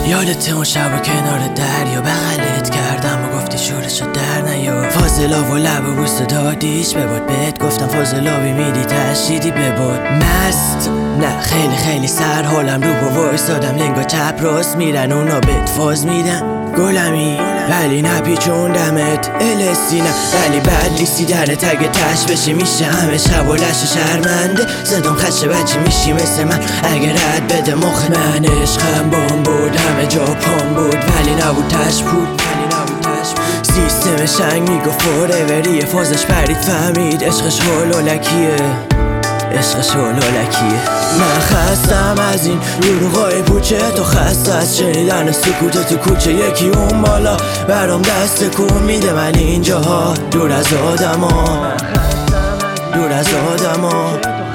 یادت اون شب کنار دریا بغلت کردم و گفتی شورشو در نیا. فاضلا و لب و بوسه دادیش ببود، بهت گفتم فاضلابی میدی تشیدی ببود. مست نه خیلی خیلی سر حالم رو با وایسادم، لنگا چپ راست میرن اونا بهت فاز میدن. گلمی ولی نپیچوندمت الستی نه ولی بد لیستی درت اگه تش بشه میشه همه شب و لش شرمنده. زدم خشه بچه میشی مثل من اگه رد بده مخ من. عشقم بام بود همه جا پام بود ولی نبود تش بود. سیستم شنگ میگفت فوروریه فازش پرید فهمید عشقش هولولکیه. عشقش هولولکیه. من خستم از این دروغای پوچه، تو خسته از شنیدن سکوت تو کوچه. یکی اون بالا برام دست کن میده من اینجاها دور از آدما، دور از آدما.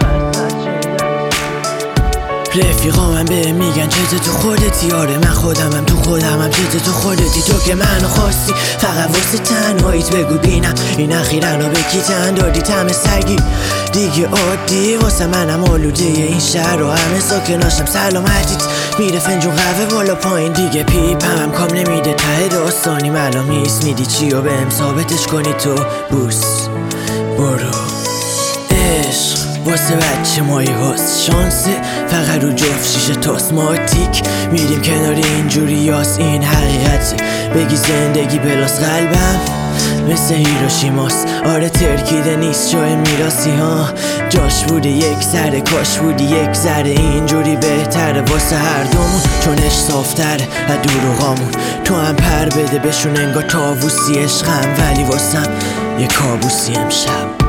رفیقا من به میگن چته تو خودتی، آره من خودمم تو خودمم چته تو خودتی. تو که منو خواستی فقط واسه تنهاییت بگو بینم این اخیراً رو به کی تن دادی تم سگی دیگه عادی واسه منم آلوده این شهر و همه ساکناشم سلامتیت میره فنجون قهوه بالا پایین دیگه پیپم کام نمیده ته داستانی ملا میس میدی چی و بهم ثابتش کنی تو بوس برو. عشق واسه بچه مایی هاست شانسه فقط رو جفت شیشه تاسماتیک میریم کنار اینجوری یاس این حقیقته. بگی زندگی بلاس قلبم مثل هیروشیماست، آره ترکیده نیست جای میراسی ها جاش بوده یک ذره کاش بودی یک ذره اینجوری بهتره واسه هر دومون چونش صافتره از دروغامون. تو هم پر بده بشون انگار تاووسی عشقم ولی واسم یه کابوسی امشب.